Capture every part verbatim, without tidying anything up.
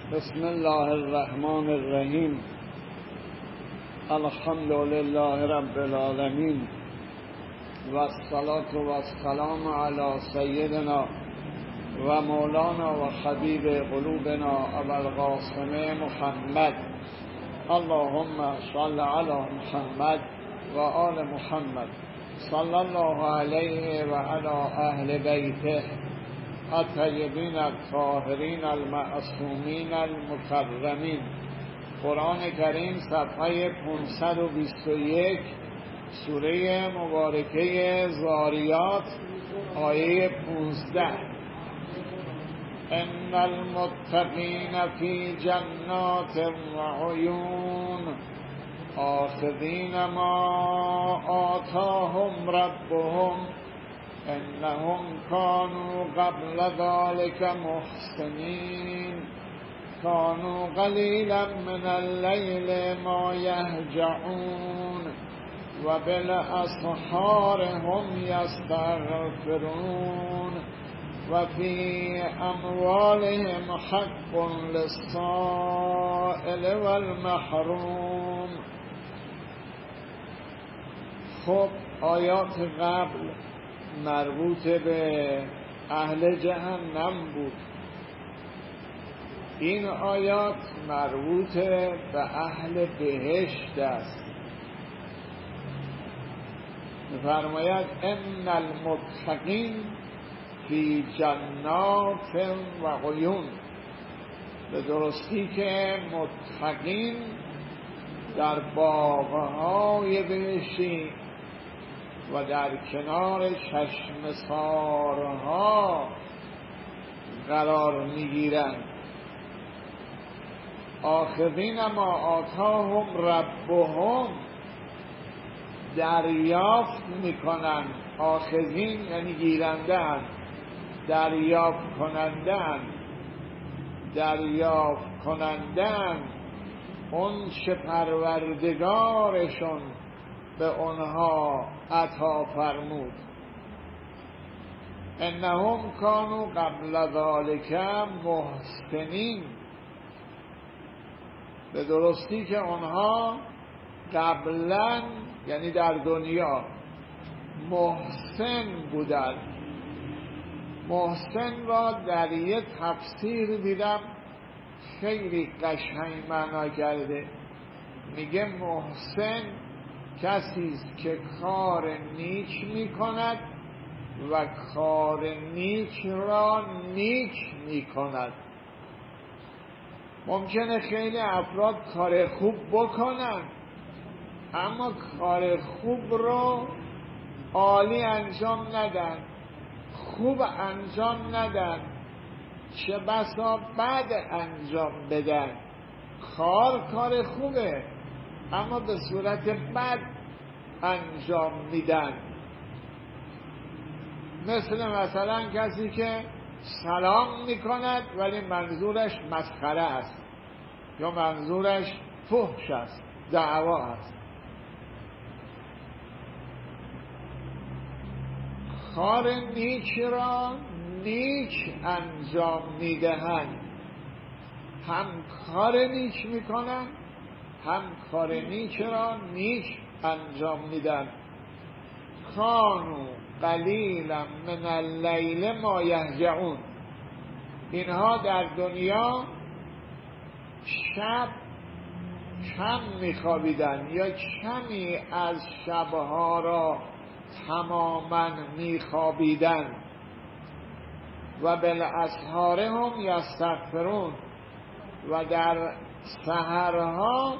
بسم الله الرحمن الرحیم. الحمد لله رب العالمین و الصلاة و السلام علی سیدنا و مولانا و حبیب قلوبنا ابو القاسم محمد. اللهم صل علی محمد و آل محمد. صلی الله علیه و علی اهل بیته الطیبین الطاهرین المعصومین المکرمین. قرآن کریم صفحه پانصد و بیست و یک، سوره مبارکه ذاریات، آیه پانزده. ان المتقین فی جنات و عیون آخذین ما آتاهم ربهم انهم كانوا قبل ذلك محسنین كانوا قلیلا من الليل ما يهجعون و بالاسحار هم یستغفرون و فی اموالهم حق للسائل والمحروم. خب آیات قبل مربوط به اهل جهنم بود، این آیات مربوط به اهل بهشت است. می‌فرماید ان المتقین فی جنات و عیون، به درستی که متقین در باغ‌های بهشتی و در کنار چشمه‌سارها قرار میگیرند. آخذین ما آتاهم ربهم، دریافت میکنند. آخذین یعنی گیرنده اند، دریافت کننده اند، دریافت کننده اند اون چه پروردگارشون به آنها عطا فرمود. انهم کانوا قبل ذلک محسنین، به درستی که آنها قبلا یعنی در دنیا محسن بودند. محسن را در یک تفسیر دیدم خیلی قشنگ معنا کرده، میگه محسن کسی است که کار نیک میکند و کار نیک را نیک میکند. ممکنه خیلی افراد کار خوب بکنن اما کار خوب رو عالی انجام ندن، خوب انجام ندن، چه بسا بد انجام بدن. کار کار خوبه اما به صورت بد انجام میدن. مثل مثلا کسی که سلام میکند ولی منظورش مسخره است یا منظورش فحش است، دعوا است. کار نیک را نیک انجام میدهند، هم کار نیک میکنند هم کار نیک را نیک انجام میدن. کانوا قلیلا من اللیل ما یهجعون، اینها در دنیا شب کم میخوابیدن یا کمی از شبها را تماما میخوابیدن. و بالاسحار هم یستغفرون، و در سحرها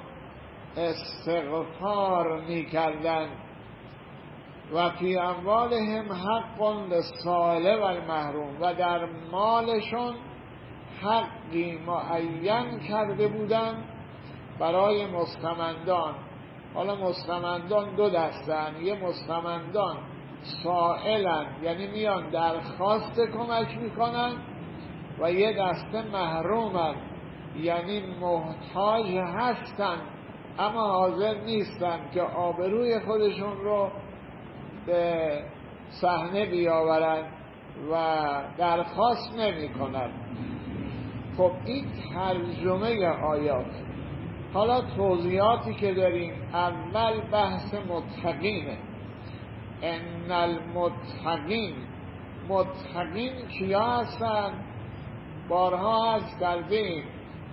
استغفار میکردن. و فی اموالهم حق للسائل و المحروم، و در مالشون حقی معین کرده بودن برای مستمندان. حالا مستمندان دو دستن، یه مستمندان سائلن یعنی میان درخواست کمک میکنن، و یه دسته محرومن یعنی محتاج هستن اما حاضر نیستن که آبروی خودشون رو به صحنه بیاورن و درخواست نمی کنن. خب این ترجمه آیات. حالا توضیحاتی که داریم، اول بحث متقینه. ان المتقین، متقین کیا هستن؟ بارها عرض کردیم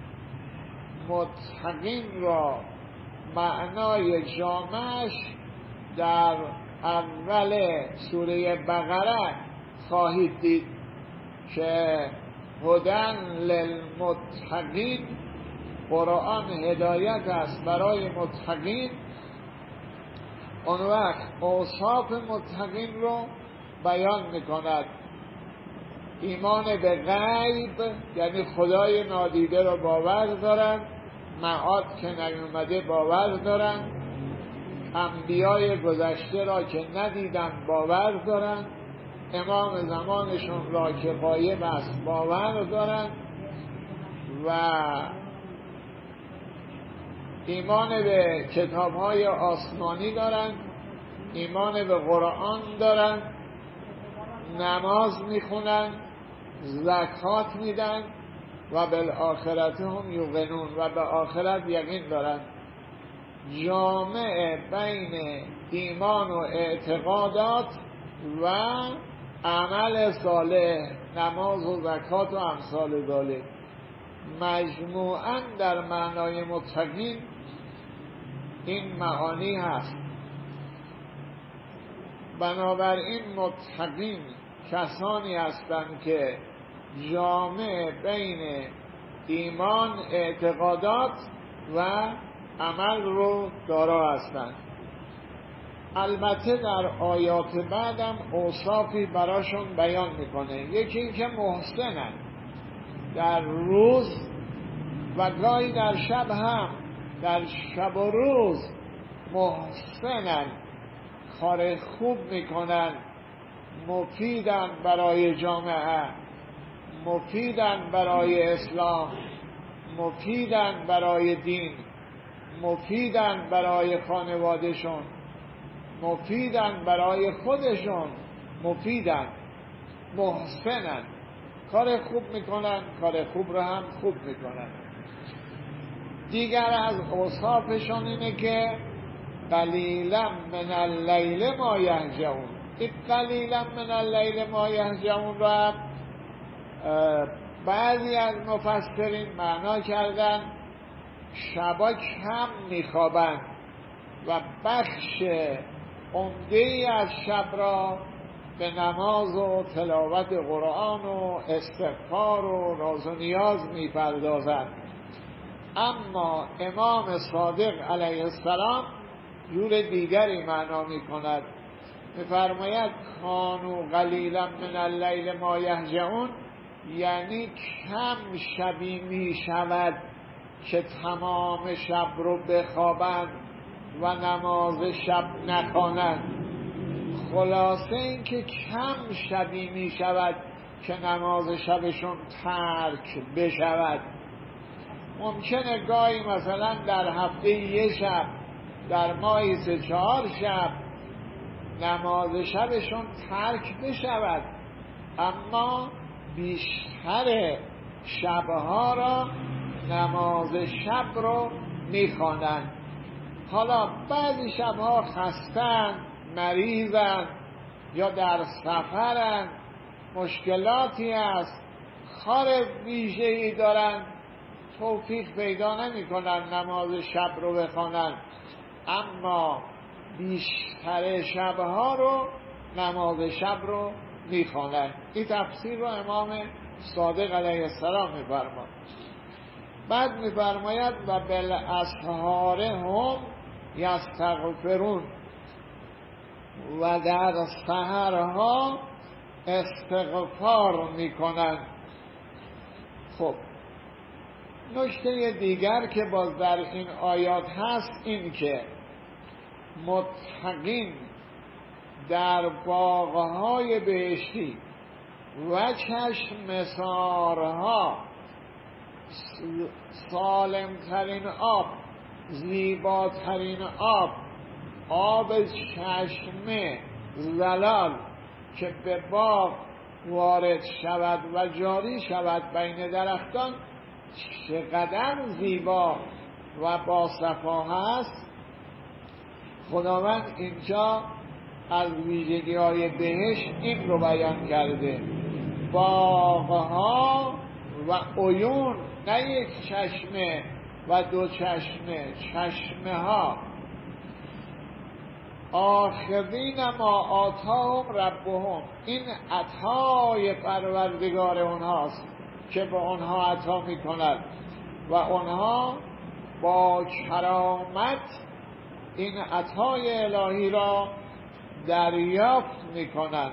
متقین را معنای جامعش در اول سوره بقره خواهید دید که هدن للمتقین، قرآن هدایت است برای متقین. اون وقت اوصاف متقین رو بیان میکند. ایمان به غیب یعنی خدای نادیده رو باور دارن، معاد که نیومده باور دارن، انبیای گذشته را که ندیدن باور دارن، امام زمانشون را که غایب است باور دارن و ایمان به کتاب‌های آسمانی دارن، ایمان به قرآن دارن، نماز میخونن، زکات میدن و بالآخرت هم یوقنون و به آخرت یقین دارن. جامع بین ایمان و اعتقادات و عمل صالح، نماز و زکات و امثال ذالک، مجموعاً در معنای متقین این معانی هست. بنابراین متقین کسانی هستند که جامع بین ایمان، اعتقادات و عمل رو دارا هستند. البته در آیات بعدم اوصافی براشون بیان میکنه. یکی این که محسنن، در روز و گاهی در شب هم، در شب و روز محسنن، کار خوب میکنن، مفیدن برای جامعه، مفیدن برای اسلام، مفیدن برای دین، مفیدن برای خانوادهشون، مفیدن برای خودشون، مفیدن، محسنن، کار خوب میکنن، کار خوب رو هم خوب میکنن. دیگر از اوصافشون اینه که قلیلا من اللیل ما یهجعون. این قلیلا من اللیل ما یهجعون را بعضی از مفسرین معنا کردن شبا کم میخوابن و بخش عمده از شب را به نماز و تلاوت قرآن و استغفار و راز و نیاز میپردازند. اما امام صادق علیه السلام جور دیگری معنا میکند، میفرماید کانوا قلیلا من اللیل ما یهجعون، یعنی کم شبی میشود که تمام شب رو بخوابند و نماز شب نخوانند. خلاصه این که کم شبی میشود که نماز شبشون ترک بشود. ممکنه گاهی مثلا در هفته یه شب، در ماهی سه چهار شب نماز شبشون ترک بشود، اما بیشتر شبها را نماز شب رو میخوانند. حالا بعضی شبها خستن، مریضن یا در سفرن، مشکلاتی هست، کار ویژه‌ای دارن، توفیق پیدا نمی کنن نماز شب رو بخوانن، اما بیشتر شبها رو نماز شب رو میخوانن. این تفسیر رو امام صادق علیه السلام میفرماید. بعد میفرماید و بالاسحار هم یستغفرون، و در سحرها استغفار میکنن. خب نکته دیگر که باز در این آیات هست این که متقین در باغهای بهشتی و چشم سارها، سالمترین آب، زیباترین آب، آب چشمه زلال که به باغ وارد شود و جاری شود بین درختان، چقدر زیبا و با صفا هست. خداوند اینجا از ویژگی‌های بهشت این رو بیان کرده: باغ‌ها و عیون، نه یک چشمه و دو چشمه، چشمه ها. آخذین ما آتاهم ربهم، این عطای پروردگار اونهاست که به اونها عطا میکند و اونها با کرامت این عطای الهی را دریافت میکنند.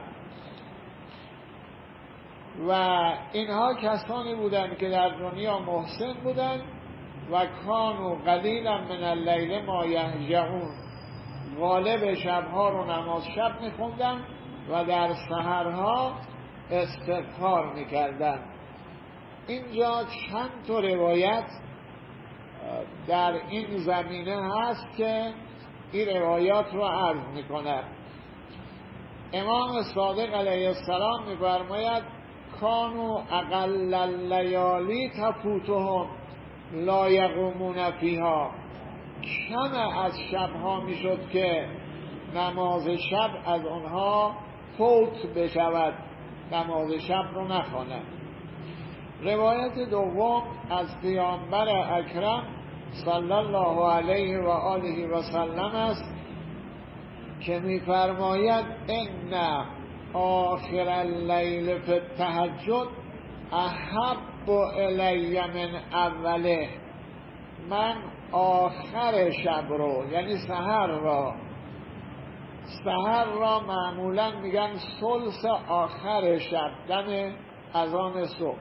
و اینها کسانی بودند که در دنیا محسن بودند و کانوا قلیلا من اللیل ما یهجعون، غالب شبها رو نماز شب میخوندن و در سحرها استغفار میکردن. اینجا چند تا روایت در این زمینه هست که این روایات رو عرض میکنند. امام صادق علیه السلام میفرماید کانوا اقل اللیالی تفوتهم لا یقومون فیها، کم از شبها میشد که نماز شب از آنها فوت بشود، نماز شب رو نخوانند. روایت دوم از پیامبر اکرم صلی الله علیه و آله و سلم است که میفرماید ان آخر اللیل فی التهجد احب الی من اوله، من آخر شب رو یعنی سحر را، سحر را معمولا میگن ثلث آخر شب، دم اذان صبح،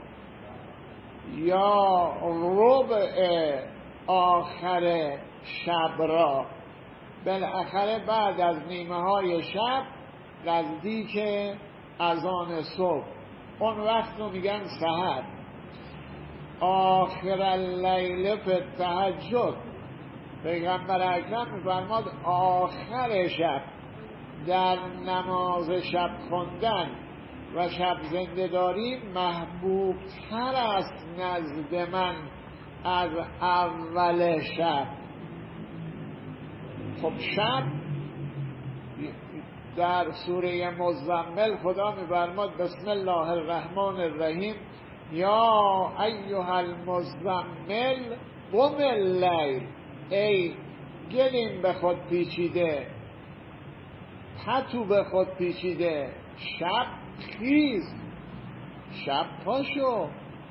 یا ربع آخر شب را، بالاخره بعد از نیمه های شب نزدیک اذان صبح، اون وقت رو میگن سحر. آخر اللیل فی التهجد، پیغمبر اکرم میفرماد آخر شب در نماز شب خوندن و شب زنده داری محبوب تر است نزد من از اول شب. خب شب در سوره مزمل خدا میفرماد بسم الله الرحمن الرحیم یا ایها المزمل قم اللیل، ای گلیم به خود پیچیده، پتو به خود پیچیده، شب خیز، شب پاشو،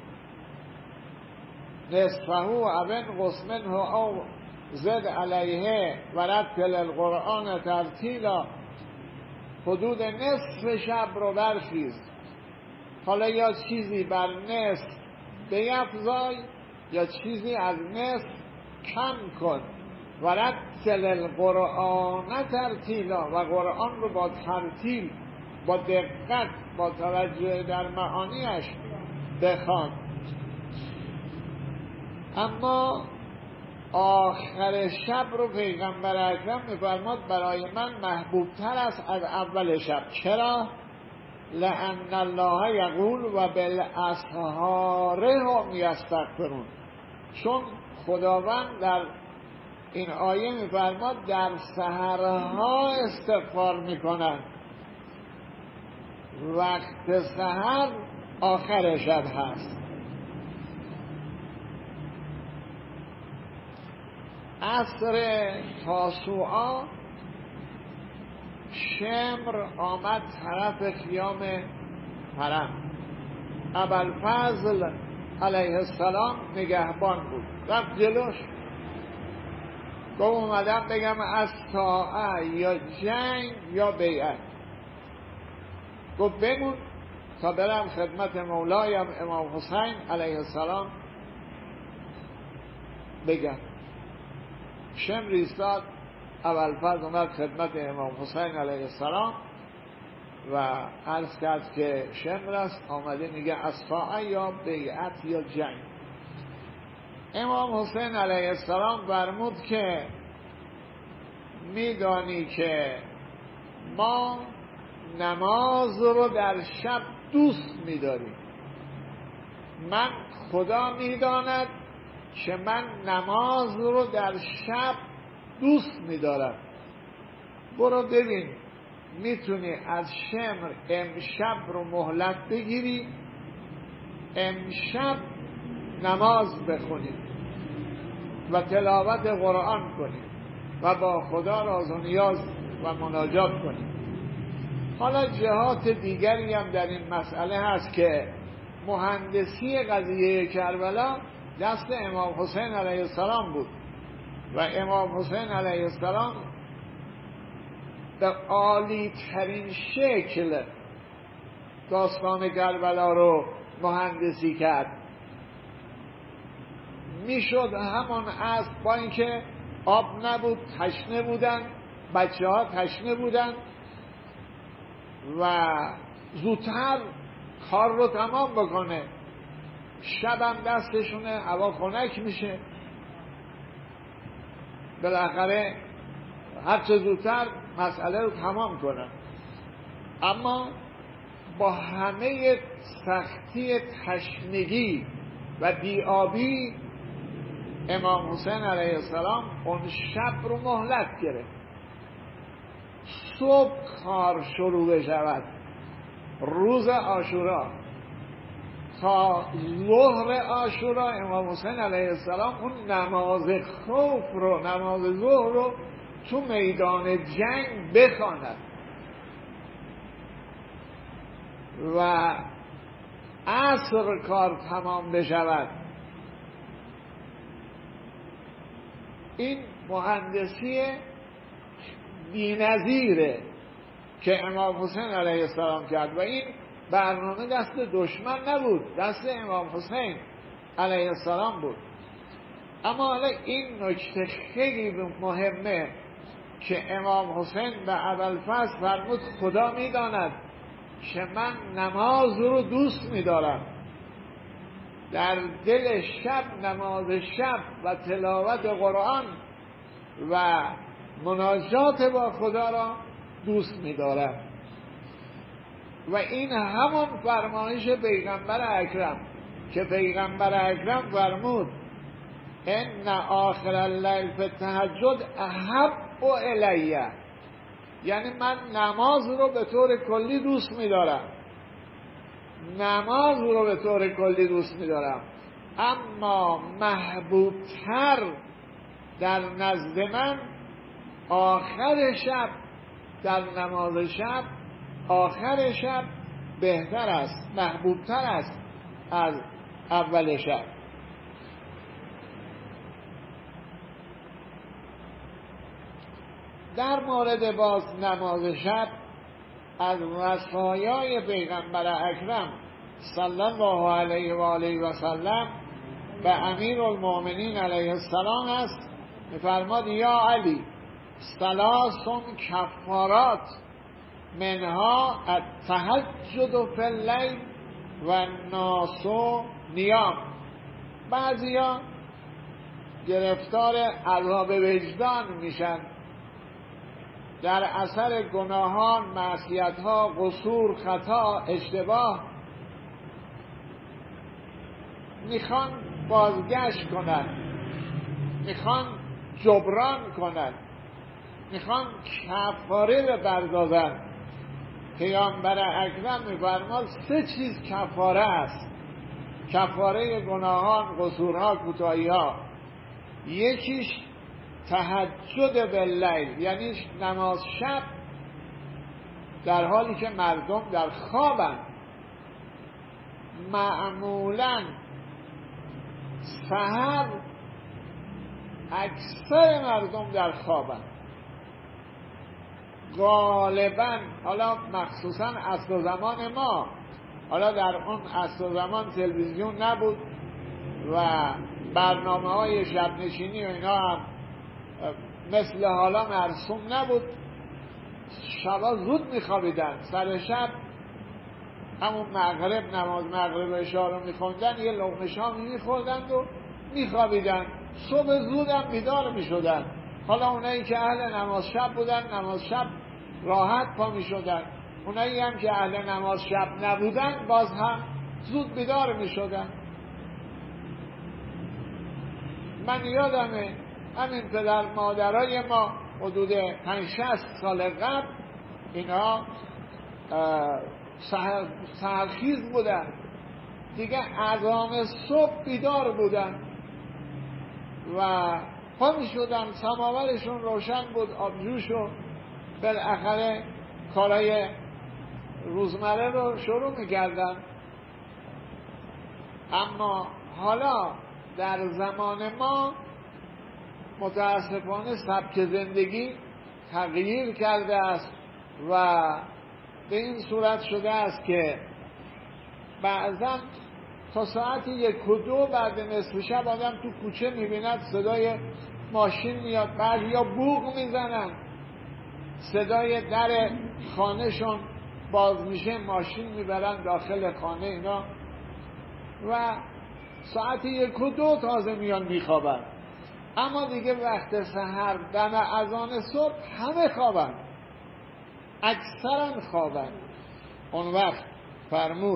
نصفه او انقص منه او زد علیه و رتل القرآن ترتیلا، حدود نصف شب رو برخیز، حالا یا چیزی بر نصف بیفزای یا چیزی از نصف کم کن، و رتل القرآن ترتیلا، و قرآن رو با ترتیل، با دقت، با توجه در معانیش بخوان. اما آخر شب رو پیغمبر اکرم میفرماد برای من محبوب تر است از اول شب. چرا؟ لأن الله یقول و بالاسحار هم یستغفرون، چون خداوند در این آیه میفرماد در سحرها استغفار میکنن، وقت سحر آخر شب هست. عصر تاسوعا شمر آمد طرف خیام حرم، ابوالفضل علیه السلام نگهبان بود، رفت جلوش، گفت اومدم بگم از طاعه یا جنگ یا بیعت. گفت بمون تا برم خدمت مولایم امام حسین علیه السلام بگم. شمر ایستاد، ابوالفضل اومد خدمت امام حسین علیه السلام و عرض کرد که شمر است آمده میگه از طاعه یا بیعت یا جنگ. امام حسین علیه السلام فرمود که میدانی که ما نماز رو در شب دوست میداریم، من خدا میداند که من نماز رو در شب دوست میدارم. برو ببین میتونی از شمر امشب رو مهلت بگیری، امشب نماز بخونی و تلاوت قرآن کنی و با خدا راز و نیاز و مناجات کنی. حالا جهات دیگری هم در این مسئله هست که مهندسی قضیه کربلا دست امام حسین علیه السلام بود و امام حسین علیه السلام به عالی ترین شکل داستان کربلا رو مهندسی کرد. میشد همون از با اینکه آب نبود، تشنه بودن، بچه ها تشنه بودن و زودتر کار رو تمام بکنه، شبم دستشونه، هوا خنک میشه، بالاخره هرچه زودتر مسئله رو تمام کنن. اما با همه سختی تشنگی و بی‌آبی امام حسین علیه السلام اون شب رو مهلت گرفت. صبح کار شروع بشود روز عاشورا، تا ظهر عاشورا امام حسین علیه السلام اون نماز خوف رو، نماز ظهر رو تو میدان جنگ بخواند و عصر کار تمام بشود. این مهندسی بی‌نظیره که امام حسین علیه السلام کرد و این برنامه دست دشمن نبود، دست امام حسین علیه السلام بود. اما حالا این نکته خیلی مهمه که امام حسین به ابوالفضل فرمود خدا میداند که من نماز رو دوست میدارم، در دل شب نماز شب و تلاوت قرآن و مناجات با خدا را دوست می‌دارم. و این همون فرمایش پیغمبر اکرم که پیغمبر اکرم فرمود ان آخر اللیل فی التهجد احب الیه، یعنی من نماز رو به طور کلی دوست می‌دارم، نماز رو به طور کلی دوست می‌دارم، اما محبوبتر در نزد من آخر شب، در نماز شب آخر شب بهتر است، محبوبتر است از اول شب. در مورد باز نماز شب از وصایای پیغمبر اکرم صلی الله علیه و آله و سلم به امیرالمؤمنین علیه السلام است. می‌فرماد یا علی ثلاث کفارات منها التهجد فی اللیل و الناس نیام. بعضیا گرفتار عذاب وجدان میشن در اثر گناهان، معصیت‌ها، قصور، خطا، اشتباه، میخوان بازگشت کنن، میخوان جبران کنن، میخوان کفاره بپردازن. پیامبر اکرم میفرماد سه چیز کفاره است، کفاره گناهان، قصورها، کوتاهی‌ها. یکیش تهجد باللیل، یعنی نماز شب در حالی که مردم در خوابن. معمولاً سحر اکثر مردم در خوابن، غالباً، حالا مخصوصاً عصر زمان ما، حالا در اون عصر زمان تلویزیون نبود و برنامه های شب نشینی و اینا هم مثل حالا مرسوم نبود. شبا زود میخوابیدن، سر شب همون مغرب، نماز مغرب عشا رو میخوندن، یه لقمه شامی میخوردن و میخوابیدن، صبح زودم بیدار میشدن. حالا اونایی که اهل نماز شب بودن نماز شب راحت پا میشدن، اونایی هم که اهل نماز شب نبودن باز هم زود بیدار میشدن. من یادمه همین پدر مادرای ما حدود پنج شصت سال قبل اینا سحرخیز بودن دیگه، اذان صبح بیدار بودن و پا می شدن، سماورشون روشن بود، آبجوشون، بالاخره کارهای روزمره رو شروع می کردن. اما حالا در زمان ما متاسفانه سبک زندگی تغییر کرده است و به این صورت شده است که بعضا تا ساعت یک و دو بعد نصف شب آدم تو کوچه میبیند صدای ماشین میاد، بعد یا بوق میزنن، صدای در خانهشون باز میشه، ماشین میبرن داخل خانه اینا و ساعت یک و دو تازه میان میخوابن. اما دیگه وقت سحر دم اذان صبح همه خوابن، اکثرا خوابن. اون وقت فرمود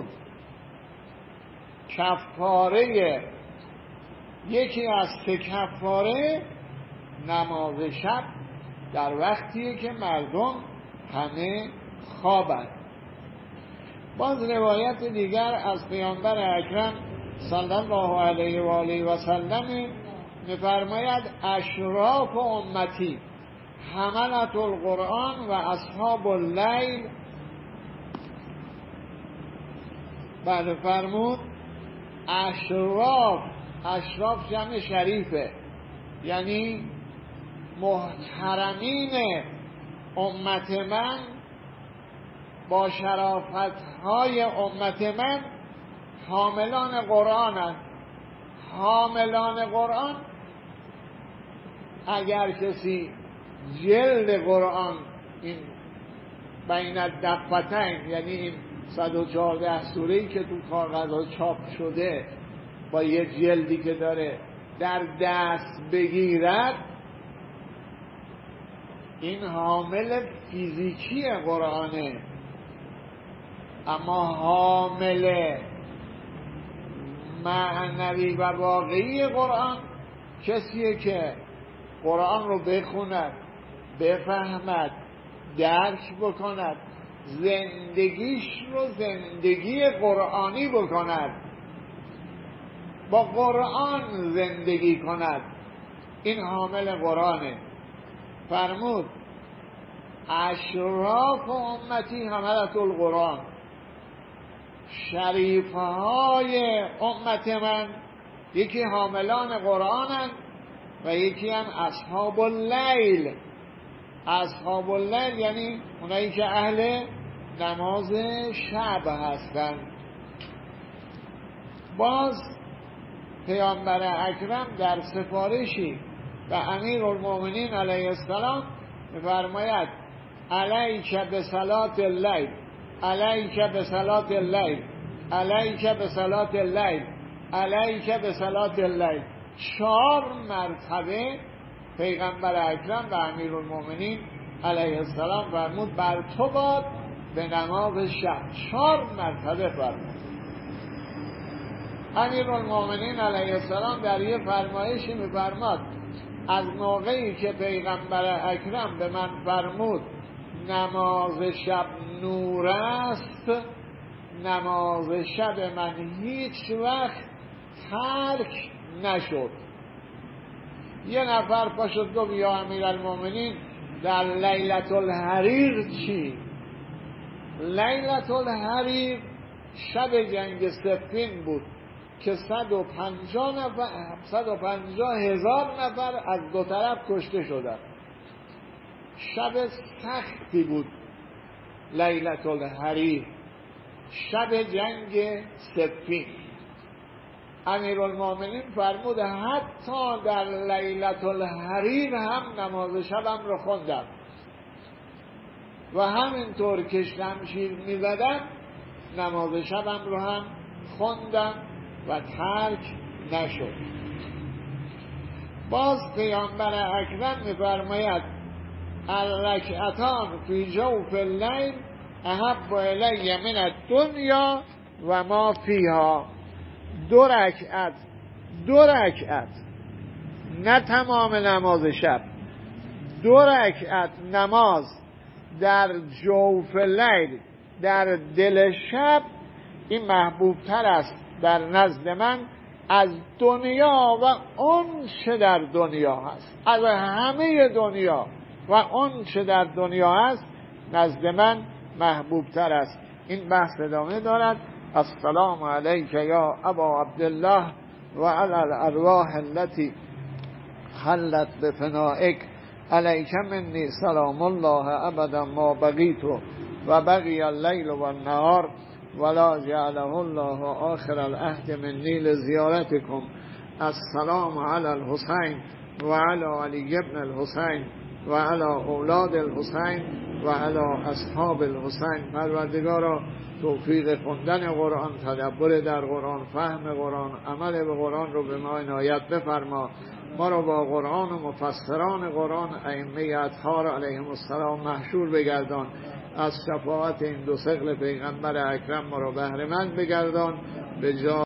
کفاره، یکی از سه کفاره نماز شب در وقتیه که مردم همه خوابند. باز روایت دیگر از پیامبر اکرم صلی الله علیه و آله و سلم می‌فرماید اشراف امتی حملة القرآن و اصحاب اللیل. بعد فرمود اشراف، اشراف جمع شریفه، یعنی محترمین امت من با شرافتهای امت من حاملان قرآنند. حاملان قرآن، اگر کسی جلد قرآن این بین الدفتین، یعنی این صد و چهارده سوره‌ای که تو کاغذها چاپ شده با یه جلدی که داره در دست بگیرد، این حامل فیزیکی قرآنه. اما حامل معنوی و واقعی قرآن کسیه که قرآن رو بخوند، بفهمد، درک بکند، زندگیش رو زندگی قرآنی بکند، با قرآن زندگی کند. این حامل قرآنه. فرمود اشراف امتی حملة القرآن، شریفهای امت من یکی حاملان قرآنن و یکی هم اصحاب اللیل. اصحاب اللیل یعنی اونایی که اهل نماز شب هستند. باز پیامبر اکرم در سفارشی به امیرالمومنین علیه السلام می‌فرماید علیک بصلاة اللیل، علیک بصلاة اللیل، علیک بصلاة اللیل، علیک بصلاة اللیل. چهار مرتبه پیغمبر اکرم و امیرالمومنین علیه السلام فرمود بر تو باد به نماز شب. چهار مرتبه فرمود. امیرالمومنین علیه السلام در یه فرمایشی می‌فرماد از موقعی که پیغمبر اکرم به من فرمود نماز شب نور است، نماز شب من هیچ وقت ترک نشد. یه نفر پا شد گفت یا امیرالمومنین در لیلة الحریر چی؟ لیلة الحریر شب جنگ صفین بود که صد و پنجاه نفر صد و پنجاه هزار نفر از دو طرف کشته شدند. شب سختی بود لیلة الحریر، شب جنگ صفین. امیرالمومنین فرمود حتی در لیلة الحریر هم نماز شبم رو خوندم و همینطور که شمشیر می‌زدم نماز شبم رو هم خوندم و ترک نشد. باز پیامبر اکرم می‌فرماید الرکعتان فی جوف اللیل احب الی من الدنیا و ما فیها. دو رکعت دو رکعت نه تمام نماز شب، دو رکعت نماز در جوف لیل، در دل شب، این محبوب تر است در نزد من از دنیا و اون چه در دنیا هست. از همه دنیا و اون چه در دنیا هست نزد من محبوب تر است. این بحث ادامه دارد. السلام علیک یا ابا عبدالله و علی الارواح التي حلت بفنائک، علیک منی سلام الله ابدا ما بقیت و بقی اللیل و النهار ولا جعله الله آخر العهد منی لزیارتکم. السلام علی الحسین و علی علی ابن الحسین و علی اولاد الحسین و علی اصحاب الحسین. پروردگارا توفیق خوندن قرآن، تدبر در قرآن، فهم قرآن، عمل به قرآن رو به ما عنایت بفرما. ما رو با قرآن و مفسران قرآن ائمه اطهار علیهم السلام محشور بگردان. از شفاعت این دو ثقل پیغمبر اکرم ما رو بهره مند بگردان. به جا